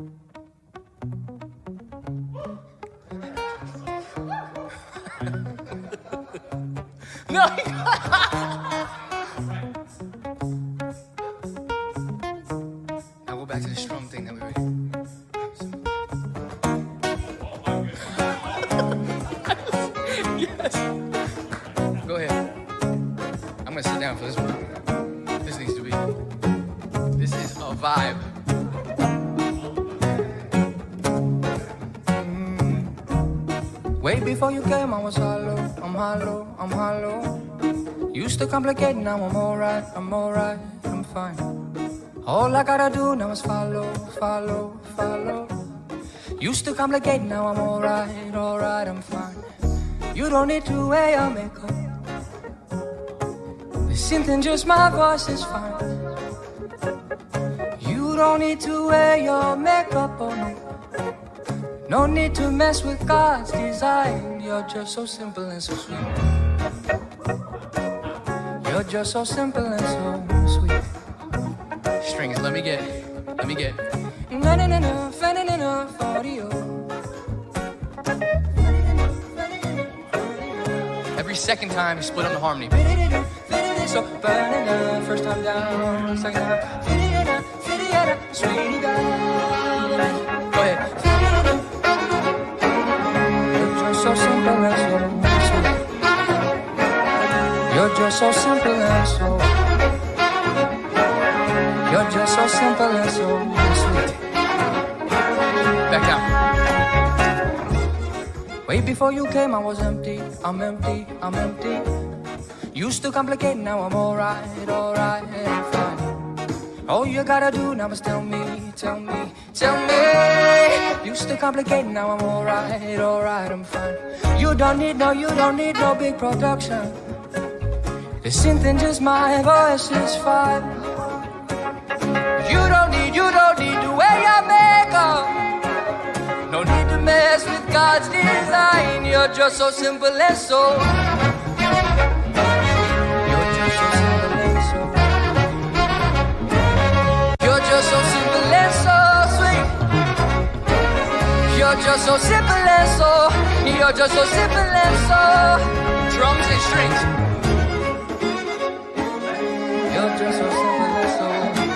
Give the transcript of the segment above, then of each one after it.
No. Now go back to the strum thing that we were doing. Yes. Go ahead. I'm gonna sit down for this one. This needs to be. This is a vibe. Way before you came, I was hollow. I'm hollow. I'm hollow. Used to complicate, now I'm alright. I'm alright. I'm fine. All I gotta do now is follow, follow, follow. Used to complicate, now I'm alright, alright, I'm fine. You don't need to wear your makeup. The synth and just my voice is fine. You don't need to wear your makeup, oh no. No need to mess with God's design. You're just so simple and so sweet. You're just so simple and so sweet. Strings, let me get. Na na na na, fa na na na, for you. Every second time you split on the harmony. So, first time down, second time. Sweetie, go ahead. You're just so simple and so sweet. You're just so simple and so. You're just so simple and so sweet. Back down. Way before you came, I was empty. I'm empty. I'm empty. Used to complicate, now I'm alright, alright, and fine. All you gotta do now is tell me, tell me, tell me. Used to complicate, now I'm alright, alright, I'm fine. You don't need no big production. The synth and just my voice is fine. You don't need to wear your makeup. No need to mess with God's design. You're just so simple and so. You're just so simple and so. You're just so simple and so sweet. You're just so simple and so. You're just so simple and so. Drums and strings. You're just so simple and so.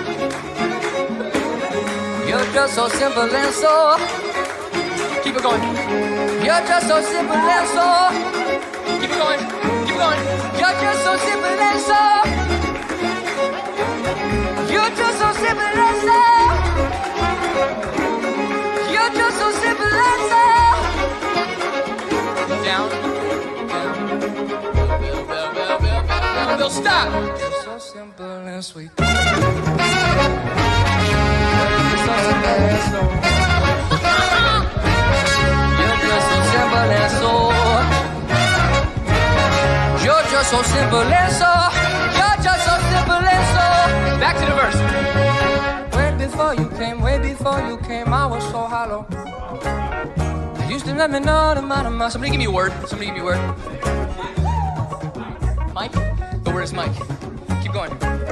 You're just so simple and so. Keep it going. You're just so simple and so. Keep it going. Keep it going. You're just so simple and so. You're just so simple and so. You're just so simple and so. Down. They'll stop. You're so simple and sweet. You're so simple and so. You're just so simple and so. You're just so simple and so. You're just so simple and so. Back to the verse. Way before you came, I was so hollow. You used to let me know the amount of my. Somebody give me a word. Mike? The word is Mike. Keep going.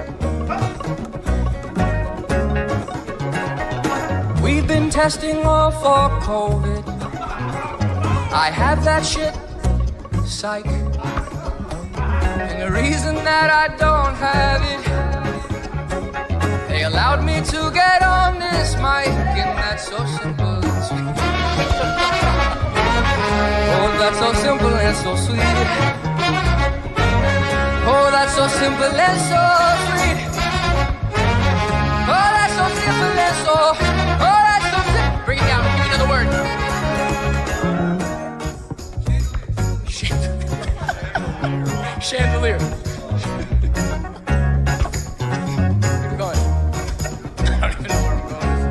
We've been testing all for COVID. I have that shit, psych. And the reason that I don't have it, they allowed me to get on this mic, and that's so simple and sweet. Oh, that's so simple and so sweet. Oh, that's so simple and so sweet. Oh, that's so simple and so. Oh, that's so simple. Bring it down. Give me another word. Chandelier. Keep going. I don't even know where I'm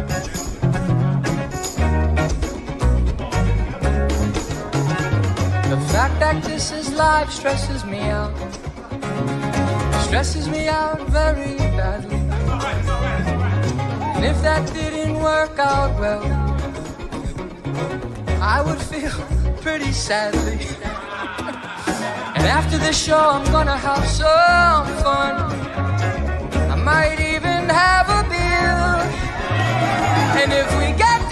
going. The fact that this is life stresses me out. Stresses me out very badly. And if that didn't work out well, I would feel pretty sadly. And after the show, I'm gonna have some fun. I might even have a beer. And if we get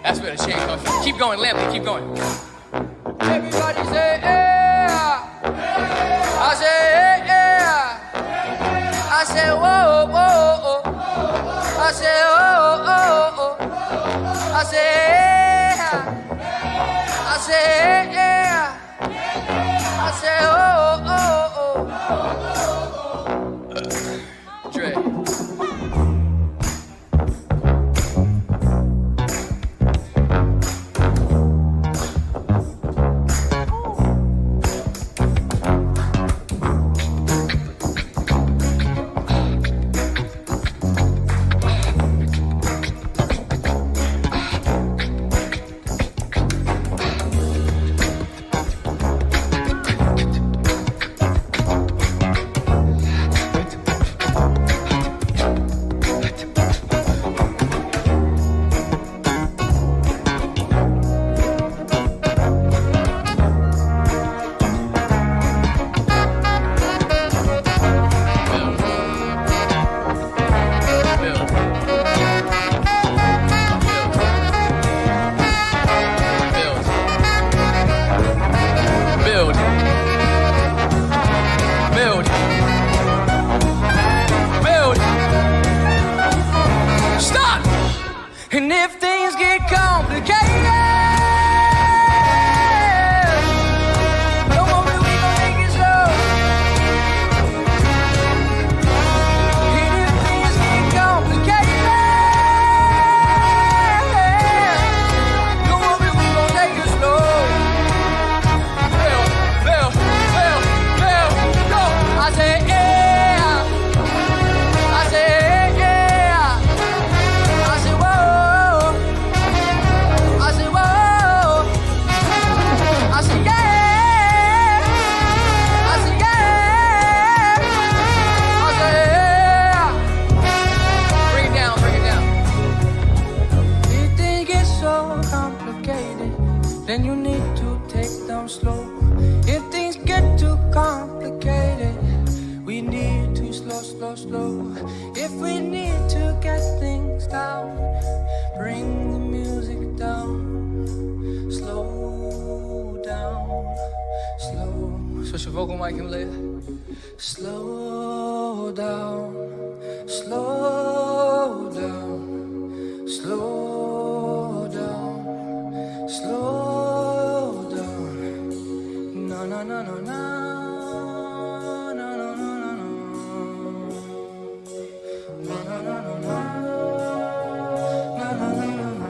That's where the chain comes from. Keep going, Lampley, keep going. Everybody say, yeah. I say, yeah. I say, whoa, whoa, whoa. I say, oh, oh, oh. I say, yeah. I say, yeah. I say, oh, oh, oh. Dre. And if things get complicated, don't worry, we gon' take it slow. And if things get complicated, don't worry, we gon' take it slow. Bill, go. I say, yeah. I say, yeah. I say, whoa. Then you need to take them slow. If things get too complicated, we need to slow. If we need to get things down, bring the music down. Slow down, slow. Switch your vocal mic and later. Slow down, slow down, slow down, slow. No, no, no, no, no. No, no, no, no, no. No, no, no, no, no. No, no, no, no, no.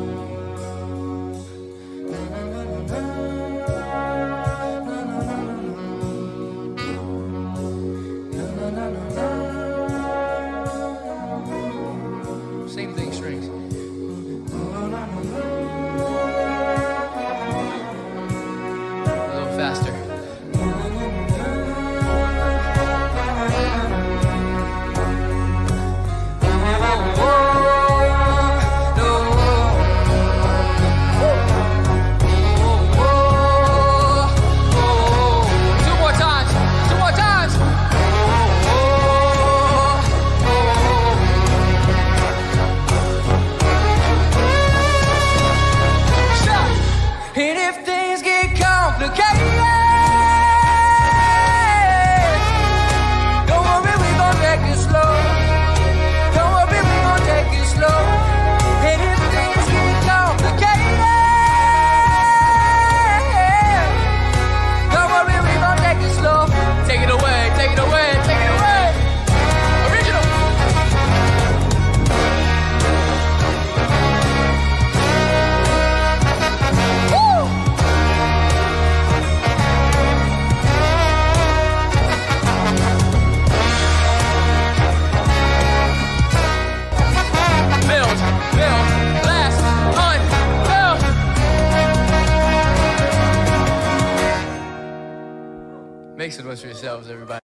No, no, no, no, no. No, no, no, no, no. No, no, no, no. Same thing, strings. No, no, no, no. Faster. Two more times. Stop. And if things get complicated, Make some noise for yourselves, everybody.